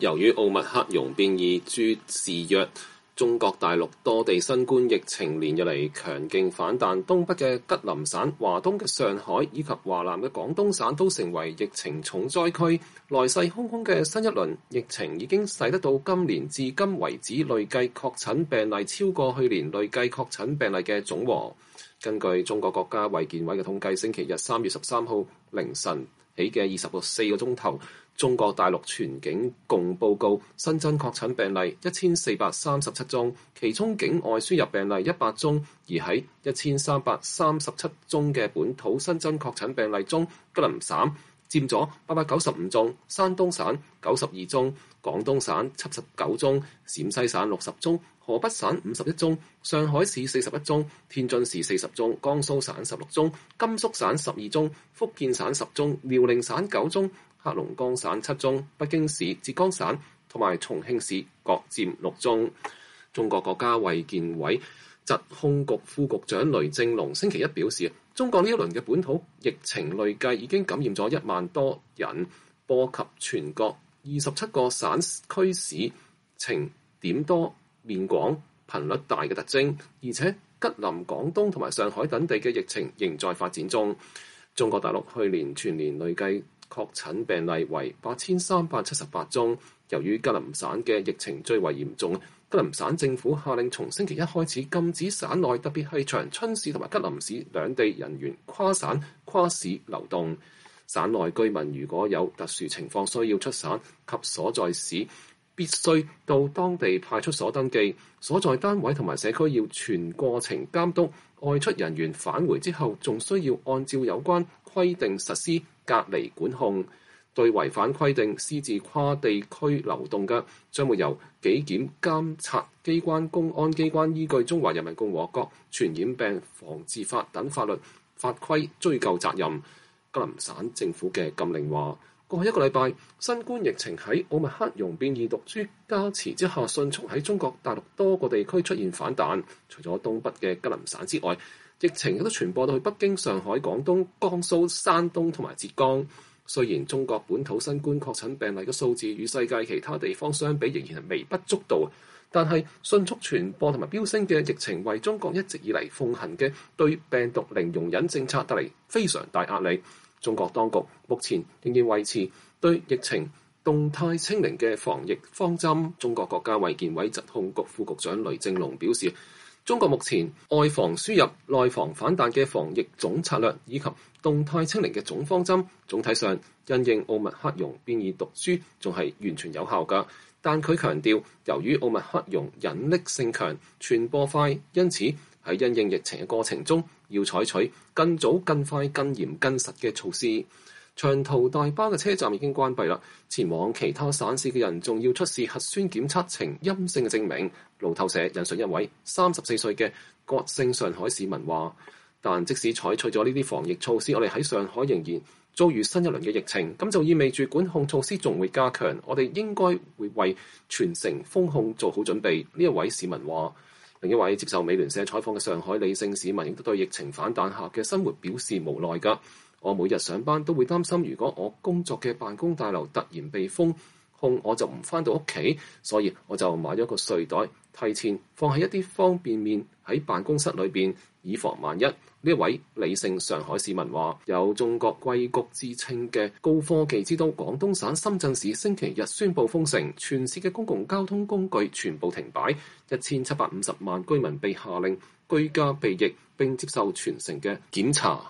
由於奧密克戎變異株肆虐，中國大陸多地新冠疫情連日嚟強勁反彈，東北嘅吉林省、華東嘅上海以及華南嘅廣東省都成為疫情重災區。來勢洶洶嘅新一輪疫情已經使得到今年至今為止累計確診病例超過去年累計確診病例嘅總和。根據中國國家衛健委嘅統計，星期日3月13號凌晨起嘅24個鐘頭，中國大陸全境共報告新增確診病例1437宗，其中境外輸入病例100宗，而喺1337宗嘅本土新增確診病例中，吉林省佔咗895宗，山東省92宗，廣東省79宗，陝西省60宗，河北省51宗，上海市41宗，天津市40宗，江蘇省16宗，甘肅省12宗，福建省10宗，遼寧省9宗，黑龍江省7宗，北京市、浙江省同埋重慶市各佔6宗。中國國家衛健委疾控局副局長雷正龍星期一表示，中國呢一輪嘅本土疫情累計已經感染咗1萬多人，波及全國27個省區市，呈點多面廣、頻率大嘅特徵，而且吉林、廣東同埋上海等地嘅疫情仍在發展中。中國大陸去年全年累計確診病例為8378宗，由於吉林省嘅疫情最為嚴重，吉林省政府下令從星期一開始禁止省內特別係長春市同埋吉林市兩地人員跨省、跨市流動。省內居民如果有特殊情況需要出省及所在市，必須到當地派出所登記，所在單位同埋社區要全過程監督。外出人員返回之後，仲需要按照有關規定實施隔離管控。對違反規定私自跨地區流動嘅，將會由紀檢監察機關、公安機關依據《中華人民共和國傳染病防治法》等法律法規追究責任。吉林省政府嘅禁令話，過去一個禮拜，新冠疫情喺奧密克戎變異毒株加持之下，迅速喺中國大陸多個地區出現反彈。除咗東北嘅吉林省之外，疫情亦都傳播到去北京、上海、廣東、江蘇、山東同埋浙江。雖然中國本土新冠確診病例嘅數字與世界其他地方相比仍然係微不足道，但係迅速傳播同埋飆升嘅疫情為中國一直以嚟奉行嘅對病毒零容忍政策帶嚟非常大壓力。中國當局目前仍然維持對疫情動態清零嘅防疫方針。中國國家衛健委疾控局副局長雷正龍表示，中國目前外防輸入、內防反彈嘅防疫總策略以及動態清零嘅總方針，總體上因應奧密克戎變異毒株仲係完全有效㗎。但佢強調，由於奧密克戎隱匿性強、傳播快，因此喺因應疫情嘅過程中，要採取更早、更快、更嚴、更實嘅措施。長途大巴嘅車站已經關閉啦，前往其他省市嘅人仲要出示核酸檢測呈陰性嘅證明。路透社引述一位34歲嘅葛姓上海市民話，但即使採取咗呢啲防疫措施，我哋喺上海仍然遭遇新一輪嘅疫情，咁就意味住管控措施仲會加強，我哋應該會為全城封控做好準備。呢一位市民話。另一位接受美聯社採訪嘅上海李姓市民亦都對疫情反彈下嘅生活表示無奈㗎。我每日上班都會擔心，如果我工作嘅辦公大樓突然被封控，我就唔返到屋企，所以我就買咗個睡袋，提前放喺一啲方便麵喺辦公室裏邊，以防萬一。呢一位李姓上海市民話，有中國硅谷之稱嘅高科技之都廣東省深圳市星期日宣布封城，全市嘅公共交通工具全部停擺，1750萬居民被下令居家避疫並接受全城嘅檢查。